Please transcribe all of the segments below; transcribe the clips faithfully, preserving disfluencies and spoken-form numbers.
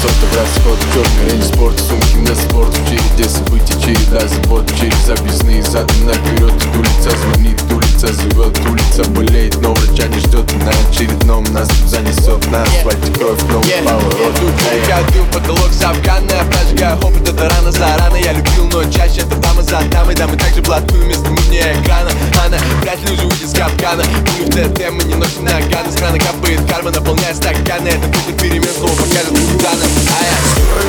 соты в расход, черный рейндж спорт, сумки на спорт. В череде событий, череда забот, через объездные задом наперед. Улица звонит, улица зовет, улица болеет, но врача не ждет. На очередном нас тут занесет, на асфальте кровь, новый yeah, поворот. yeah. Я дым, потолок с афгана, прожигаю опыт, это рано за рано. Я любил, но чаще это дама за дамой. Да, мы также блатуем, вместо мы вне экрана. Она, вряд ли уже уйдет из капкана. Мы в ТТ, мы не носим наганы. С крана капает карма, наполняя стаканы. Это путь перемен, снова покажет куда-то. А я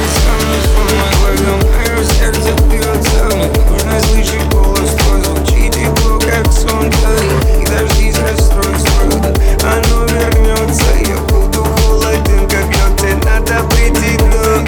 сердце бьется, мне нужно слышать голос твой. Звучит тепло, как сон твой. И дожди с расстройства, оно вернется. Я буду холоден, как лед, и надо прийти дно.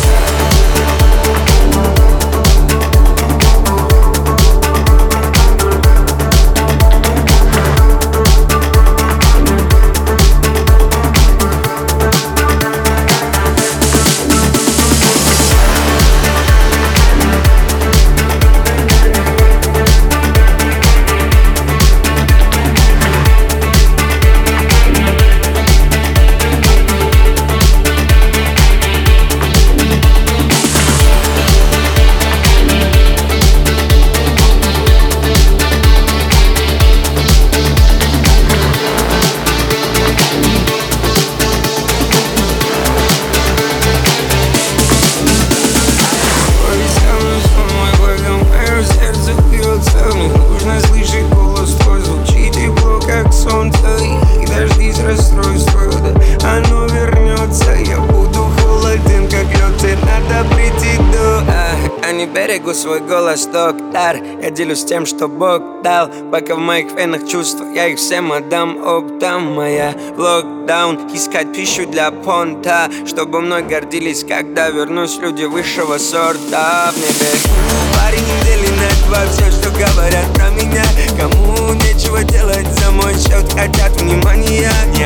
Берегу свой голос, доктор. Я делюсь тем, что Бог дал. Пока в моих венах чувства, я их всем отдам оптом. Моя локдаун, искать пищу для понта, чтобы мной гордились, когда вернусь люди высшего сорта в небе. Парень недели на два, все, что говорят про меня. Кому нечего делать за мой счет, хотят внимания.